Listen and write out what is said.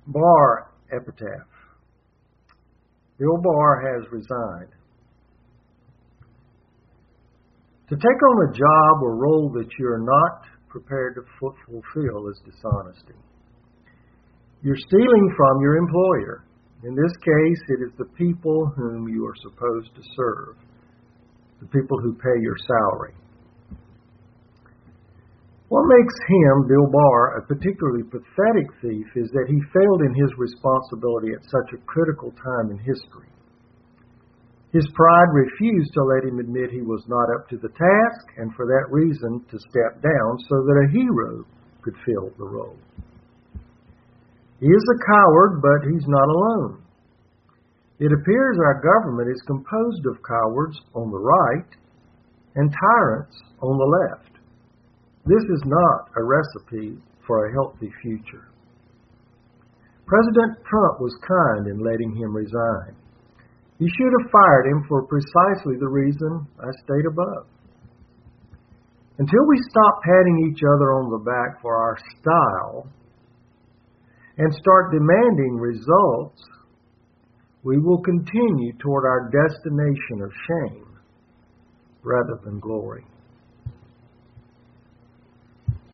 Barr epitaph. Bill Barr has resigned. To take on a job or role that you are not prepared to fulfill is dishonesty. You're stealing from your employer. In this case, it is the people whom you are supposed to serve, the people who pay your salary. What makes him, Bill Barr, a particularly pathetic thief is that he failed in his responsibility at such a critical time in history. His pride refused to let him admit he was not up to the task, and for that reason to step down so that a hero could fill the role. He is a coward, but he's not alone. It appears our government is composed of cowards on the right and tyrants on the left. This is not a recipe for a healthy future. President Trump was kind in letting him resign. He should have fired him for precisely the reason I state above. Until we stop patting each other on the back for our style and start demanding results, we will continue toward our destination of shame rather than glory.